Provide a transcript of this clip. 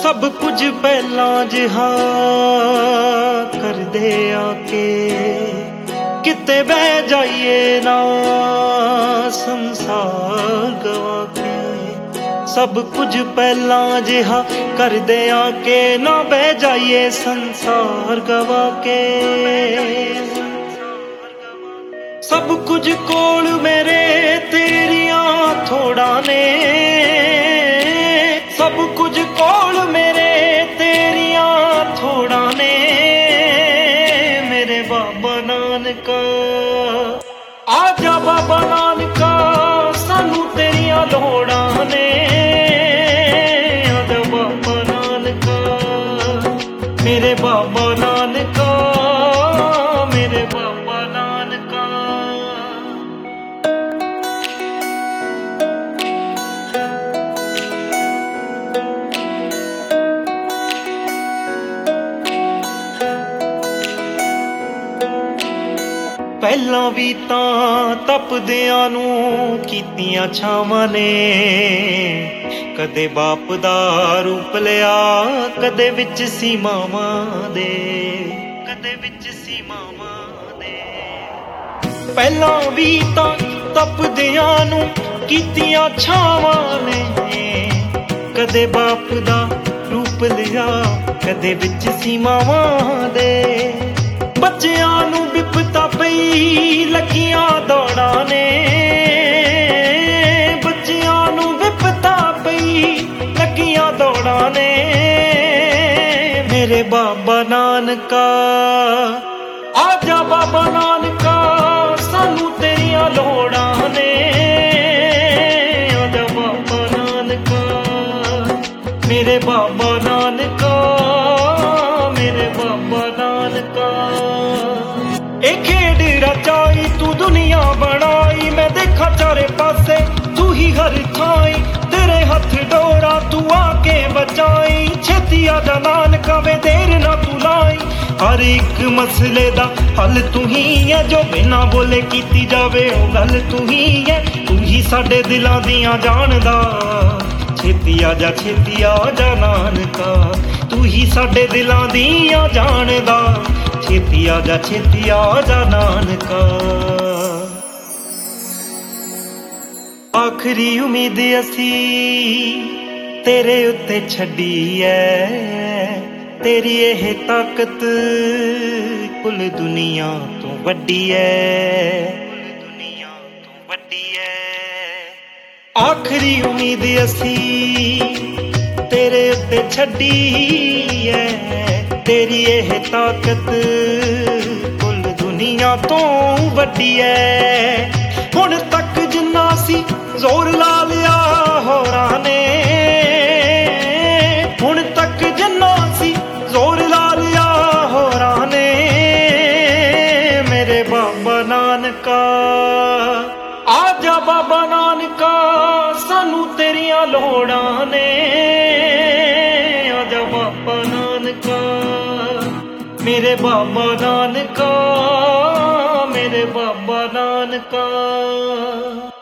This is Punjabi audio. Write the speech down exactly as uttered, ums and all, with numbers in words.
सब कुछ पहला जिहा कर दे आके किते बह जाइए ना संसार गवा के। सब कुछ पहला जिहा कर दे आके ना बह जाइए संसार गवा के। सब कुछ कोल मेरे तेरिया थोड़ा ने, सब कुछ कोल मेरे तेरिया थोड़ा ने। मेरे बाबा नानका आजा बाबा नानका सानू तेरिया लोड़ा ने। आजा बाबा नानका मेरे बाबा नानका मेरे बाबा नानका। ਪਹਿਲਾਂ ਵੀ ਤਾਂ ਤਪਦਿਆਂ ਨੂੰ ਕੀਤੀਆਂ ਛਾਵਾਂ ਨੇ, ਕਦੇ ਬਾਪ ਦਾ ਰੂਪ ਲਿਆ ਕਦੇ ਵਿੱਚ ਸੀ ਮਾਵਾਂ ਦੇ, ਕਦੇ ਵਿੱਚ ਸੀ ਮਾਵਾਂ ਦੇ। ਪਹਿਲਾਂ ਵੀ ਤਾਂ ਤਪਦਿਆਂ ਨੂੰ ਕੀਤੀਆਂ ਛਾਵਾਂ ਨੇ, ਕਦੇ ਬਾਪ ਦਾ ਰੂਪ ਲਿਆ ਕਦੇ ਵਿੱਚ ਸੀ ਮਾਵਾਂ ਦੇ। ਬੱਚਿਆਂ ਨੂੰ ਵਿਪਤਾ ਪਈ ਲੱਗੀਆਂ ਦੌੜਾਂ ਨੇ, ਬੱਚਿਆਂ ਨੂੰ ਵਿਪਤਾ ਪਈ ਲੱਗੀਆਂ ਦੌੜਾਂ ਨੇ। ਮੇਰੇ ਬਾਬਾ ਨਾਨਕਾ ਆਜਾ ਬਾਬਾ ਨਾਨਕਾ ਸਾਨੂੰ ਤੇਰੀਆਂ ਲੋੜਾਂ ਨੇ। ਆਜਾ ਬਾਬਾ ਨਾਨਕਾ ਮੇਰੇ ਬਾਬਾ ਨਾਨਕਾ ਮੇਰੇ ਬਾਬਾ ਨਾਨਕਾ। ਇਹ ਖੇਡ ਰਚਾਈ ਤੂੰ ਦੁਨੀਆ ਬਣਾਈ, ਮੈਂ ਦੇਖਾਂ ਚਾਰੇ ਪਾਸੇ ਤੂੰ ਹੀ ਹਰ ਥਾਈ। ਤੇਰੇ ਹੱਥ ਡੋਰਾ ਤੂੰ ਆ ਕੇ ਬਚਾਈ, ਛੇਤੀ ਆ ਜਾ ਨਾਨਕਾ ਵੇ ਦੇਰ ਨਾ ਤੂੰ ਲਾਈ। ਹਰ ਇੱਕ ਮਸਲੇ ਦਾ ਹੱਲ ਤੂੰ ਹੀ ਹੈ, ਜੋ ਬਿਨਾਂ ਬੋਲੇ ਕੀਤੀ ਜਾਵੇ ਉਹ ਗੱਲ ਤੂੰ ਹੀ ਹੈ। ਤੂੰ ਹੀ ਸਾਡੇ ਦਿਲਾਂ ਦੀਆਂ ਜਾਣਦਾ, ਛੇਤੀ ਆ ਜਾ ਛੇਤੀ ਆ ਜਾ ਨਾਨਕਾ। ਤੂੰ ਹੀ ਸਾਡੇ ਦਿਲਾਂ ਦੀਆਂ ਜਾਣਦਾ, ਛੇਤੀ ਆ ਜਾ ਛੇਤੀ ਆ ਜਾ ਨਾਨਕਾ। ਆਖਰੀ ਉਮੀਦ ਅਸੀਂ ਤੇਰੇ ਉੱਤੇ ਛੱਡੀ ਐ, ਤੇਰੀ ਇਹ ਤਾਕਤ ਕੁੱਲ ਦੁਨੀਆ ਤੋਂ ਵੱਡੀ ਐ, ਦੁਨੀਆ ਤੋਂ ਵੱਡੀ ਐ। ਆਖਰੀ ਉਮੀਦ ਅਸੀਂ ਤੇਰੇ ਉੱਤੇ ਛੱਡੀ ਐ, ਤੇਰੀ ਇਹ ਤਾਕਤ ਕੁੱਲ ਦੁਨੀਆ ਤੋਂ ਵੱਡੀ ਐ। ਹੁਣ ਤੱਕ ਜਿੰਨਾ ਸੀ ਜ਼ੋਰ ਲਾ ਲਿਆ ਹੋਰਾਂ ਨੇ, ਹੁਣ ਤੱਕ ਜਿੰਨਾ ਸੀ ਜ਼ੋਰ ਲਾ ਲਿਆ ਹੋਰਾਂ ਨੇ। ਮੇਰੇ ਬਾਬਾ ਨਾਨਕਾ ਆਜਾ ਬਾਬਾ ਨਾਨਕਾ ਸਾਨੂੰ ਤੇਰੀਆਂ ਲੋੜਾਂ ਨੇ। ਆਜਾ ਬਾਬਾ ਨਾਨਕਾ ਮੇਰੇ ਬਾਬਾ ਨਾਨਕਾ ਮੇਰੇ ਬਾਬਾ ਨਾਨਕਾ।